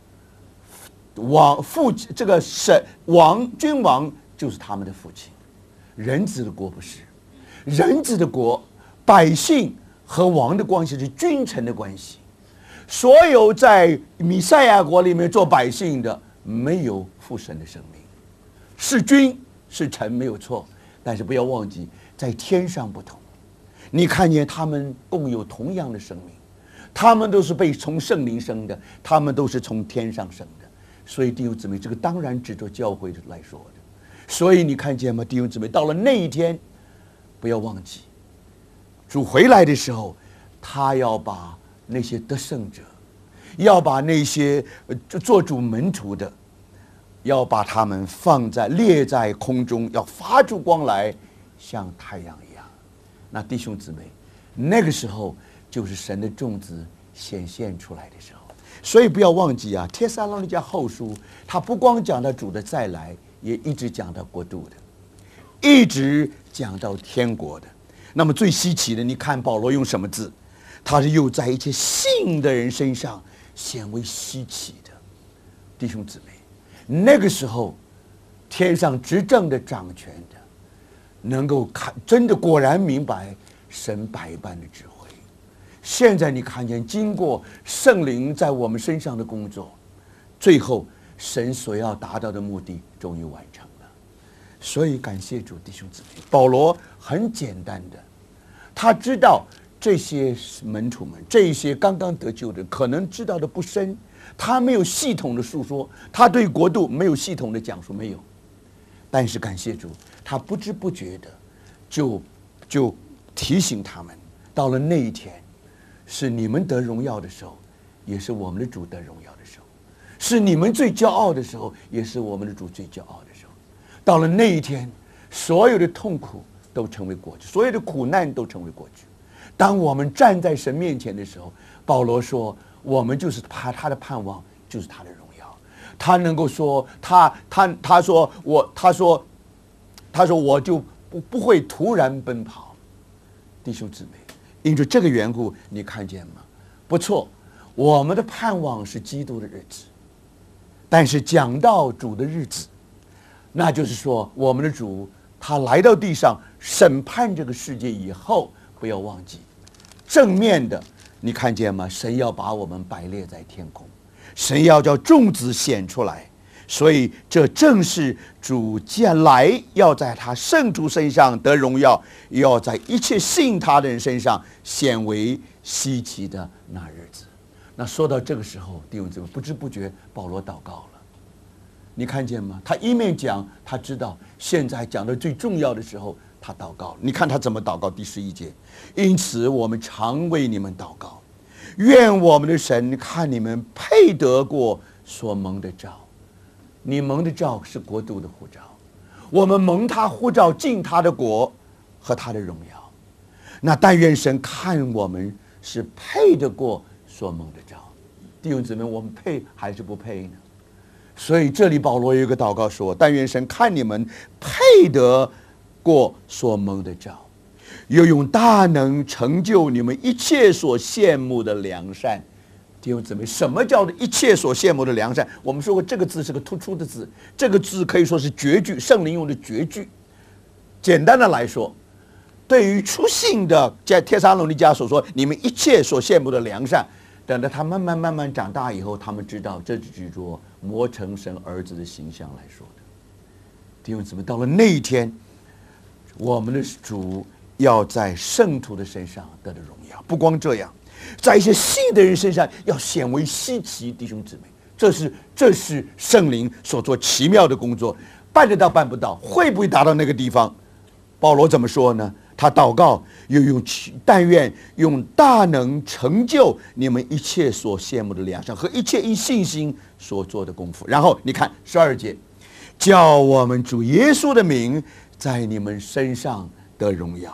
王父这个神王君王就是他们的父亲，人子的国不是，人子的国，百姓和王的关系是君臣的关系。所有在弥赛亚国里面做百姓的，没有父神的生命，是君是臣没有错，但是不要忘记，在天上不同。你看见他们共有同样的生命，他们都是被从圣灵生的，他们都是从天上生的。所以弟兄姊妹，这个当然指着教会来说的。所以你看见吗，弟兄姊妹，到了那一天，不要忘记，主回来的时候，他要把那些得胜者，要把那些做主门徒的，要把他们放在列在空中，要发出光来，像太阳一样。那弟兄姊妹，那个时候就是神的种子显现出来的时候。所以不要忘记啊，帖撒罗尼迦后书，他不光讲到主的再来，也一直讲到国度的，一直讲到天国的。那么最稀奇的，你看保罗用什么字？他是又在一切信的人身上显为稀奇的。弟兄姊妹，那个时候天上执政的掌权的，能够看真的果然明白神百般的智慧。现在你看见，经过圣灵在我们身上的工作，最后神所要达到的目的终于完成了。所以感谢主，弟兄姊妹，保罗很简单的，他知道这些门徒们，这些刚刚得救的可能知道的不深，他没有系统的述说，他对国度没有系统的讲述，没有。但是感谢主，他不知不觉的就就提醒他们，到了那一天，是你们得荣耀的时候，也是我们的主得荣耀的时候；是你们最骄傲的时候，也是我们的主最骄傲的时候。到了那一天，所有的痛苦都成为过去，所有的苦难都成为过去。当我们站在神面前的时候，保罗说，我们就是他他的盼望，就是他的荣耀。他能够说，他他他说我，他说他说我就不不会突然奔跑。弟兄姊妹，因着这个缘故，你看见吗？不错，我们的盼望是基督的日子，但是讲到主的日子，那就是说我们的主他来到地上审判这个世界以后，不要忘记正面的，你看见吗？神要把我们摆列在天空，神要叫众子显出来，所以这正是主将来要在他圣徒身上得荣耀，要在一切信他的人身上显为稀奇的那日子。那说到这个时候，弟兄姊妹，不知不觉保罗祷告了，你看见吗？他一面讲，他知道现在讲的最重要的时候，他祷告了。你看他怎么祷告？第十一节，因此我们常为你们祷告，愿我们的神看你们配得过所蒙的召。你蒙的召是国度的呼召，我们蒙他呼召进他的国和他的荣耀。那但愿神看我们是配得过所蒙的召。弟兄姊妹，我们配还是不配呢？所以这里保罗有一个祷告说，但愿神看你们配得过所蒙的召，又用大能成就你们一切所羡慕的良善。弟兄姊妹，什么叫做一切所羡慕的良善？我们说过，这个字是个突出的字，这个字可以说是绝句，圣灵用的绝句。简单的来说，对于初信的在帖撒罗尼迦所说，你们一切所羡慕的良善，等到他慢慢慢慢长大以后，他们知道这是指着磨成神儿子的形象来说的。弟兄姊妹，到了那一天，我们的主要在圣徒的身上得到荣耀。不光这样，在一些信的人身上要显为稀奇。弟兄姊妹，这是这是圣灵所做奇妙的工作，办得到办不到，会不会达到那个地方？保罗怎么说呢？他祷告，又用但愿用大能成就你们一切所羡慕的良善和一切因信心所做的功夫。然后你看十二节，叫我们主耶稣的名在你们身上得荣耀，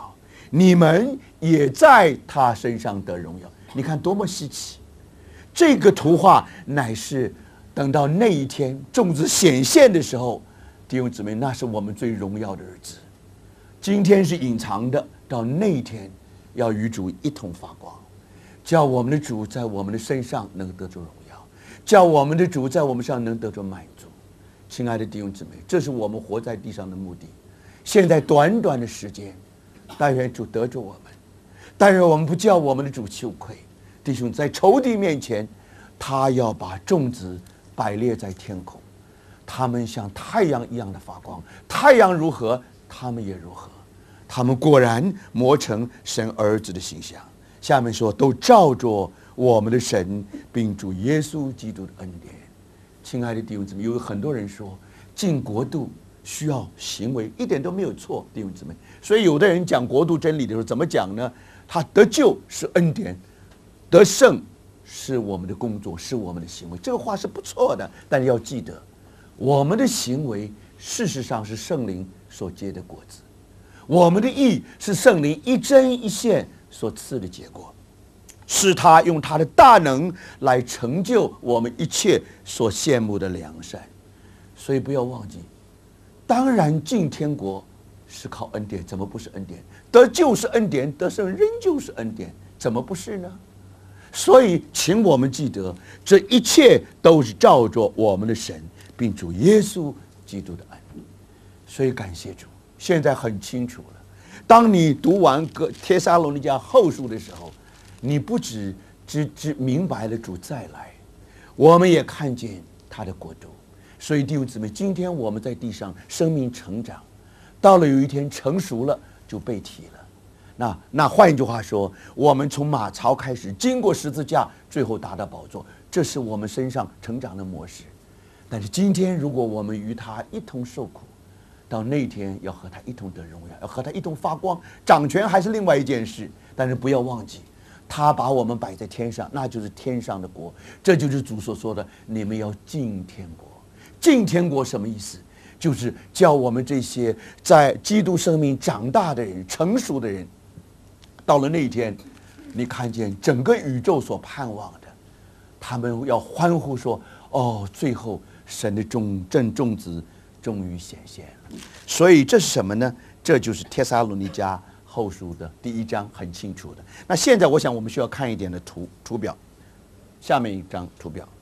你们也在他身上得荣耀。你看多么稀奇！这个图画乃是等到那一天种子显现的时候，弟兄姊妹，那是我们最荣耀的日子。今天是隐藏的，到那一天要与主一同发光，叫我们的主在我们的身上能得着荣耀，叫我们的主在我们身上能得着满足。亲爱的弟兄姊妹，这是我们活在地上的目的。现在短短的时间，但愿主得着我们，但愿我们不叫我们的主羞愧。弟兄，在仇敌面前，他要把众子摆列在天空，他们像太阳一样的发光。太阳如何，他们也如何。他们果然磨成神儿子的形象。下面说，都照着我们的神并主耶稣基督的恩典。亲爱的弟兄姊妹，有很多人说进国度需要行为，一点都没有错，弟兄姊妹。所以有的人讲国度真理的时候，怎么讲呢？他得救是恩典，得胜是我们的工作，是我们的行为。这个话是不错的，但是要记得，我们的行为事实上是圣灵所结的果子，我们的义是圣灵一针一线所赐的结果，是他用他的大能来成就我们一切所羡慕的良善。所以不要忘记，当然进天国是靠恩典，怎么不是恩典？得救是恩典，得胜仍旧是恩典，怎么不是呢？所以请我们记得，这一切都是照着我们的神并主耶稣基督的恩。所以感谢主，现在很清楚了。当你读完个帖撒罗尼迦后书的时候，你不只只只明白了主再来，我们也看见他的国度。所以弟兄姊妹，今天我们在地上生命成长，到了有一天成熟了，就被提了。那那换一句话说，我们从马槽开始，经过十字架，最后达到宝座，这是我们身上成长的模式。但是今天，如果我们与他一同受苦，到那一天要和他一同得荣耀，要和他一同发光，掌权还是另外一件事。但是不要忘记，他把我们摆在天上，那就是天上的国。这就是主所说的，你们要进天国。进天国什么意思？就是叫我们这些在基督生命长大的人、成熟的人，到了那一天，你看见整个宇宙所盼望的，他们要欢呼说：“哦，最后神的众正众子终于显现了。”所以这是什么呢？这就是帖撒罗尼迦后书的第一章，很清楚的。那现在我想我们需要看一点的图图表，下面一张图表。